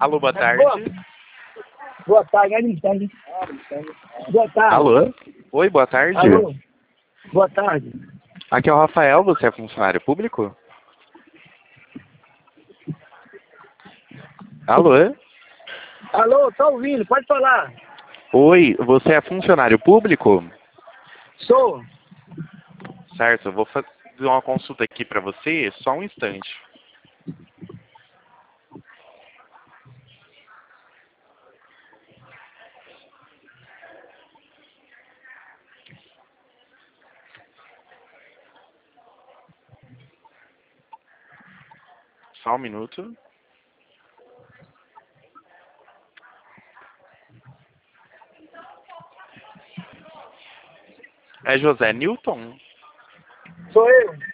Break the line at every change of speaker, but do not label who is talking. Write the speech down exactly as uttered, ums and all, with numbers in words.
Alô, boa
É, boa,
tarde.
boa tarde, aí, tarde. Boa tarde.
Alô? Oi, boa tarde.
Alô? Boa tarde.
Aqui é o Rafael, você é funcionário público? Alô?
Alô, tô ouvindo, pode falar.
Oi, você é funcionário público?
Sou.
Certo, eu vou fazer uma consulta aqui para você, só um instante. Só um minuto. É José Newton?
Sou eu.